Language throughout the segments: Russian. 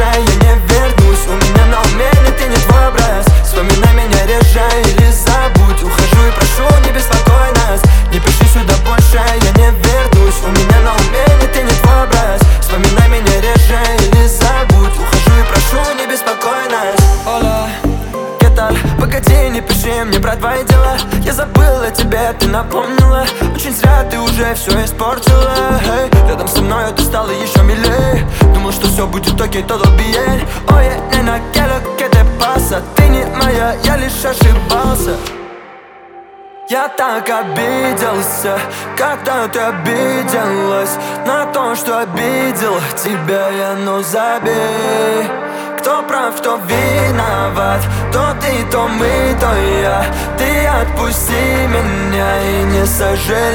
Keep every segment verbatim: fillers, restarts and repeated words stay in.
я не вернусь. У меня на уме, но ты не твой образ. Вспоминай меня реже или забудь. Ухожу и прошу, не беспокой нас. Не пиши сюда больше, я не вернусь. У меня на уме, но ты не твой образ. Вспоминай меня реже или забудь. Ухожу и прошу, не беспокой нас. Ола, кеталь, погоди, не пиши мне про твои дела. Я забыл о тебе, ты напомнила. Очень зря ты уже все испортила. Hey, рядом со мной ты стала еще милее. Думал, что все будет окей, todo bien. Oye, nena, ¿qué es lo que te pasa? Ты не моя, я лишь ошибался. Я так обиделся, когда ты обиделась на то, что обидел тебя я, ну забей. Кто прав, кто виноват, то ты, то мы, то я. Ты отпусти меня и не сожалей.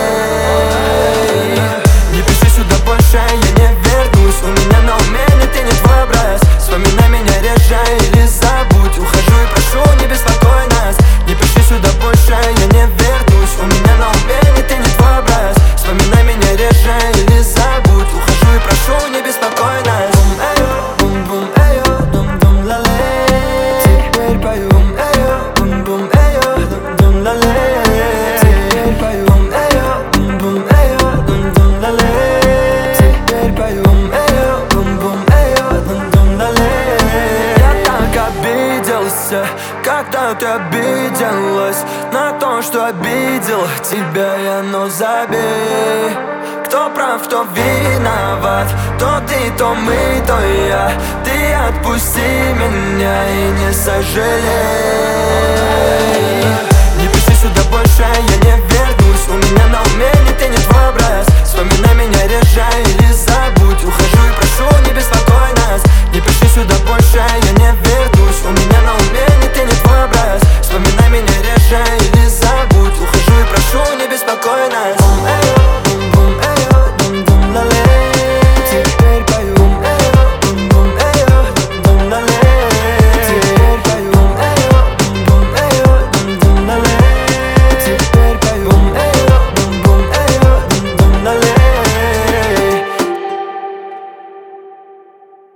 Не пиши сюда больше, я не вернусь. У меня на уме, но ты не твой образ. Вспоминай меня реже или забудь. Ухожу и прошу, не беспокой нас. Не пиши сюда больше, я не вернусь. У меня на уме, но ты не твой образ. Вспоминай меня реже или забудь. Ухожу и прошу, не беспокой нас. Бум-бум, эйо, дум-дум, лале. Теперь пою, эйо, бум-бум, эйо, дум-дум, лале. Теперь пою, эйо, бум-бум, эйо, дум-дум, лале. Теперь пою, эйо, бум-бум, эйо, дум-дум, лале. Я так обиделся, когда ты обиделась на то, что обидел тебя я, но забей. Кто прав, кто виноват, то ты, то мы, то я. Ты отпусти меня и не сожалей. Не пиши сюда больше,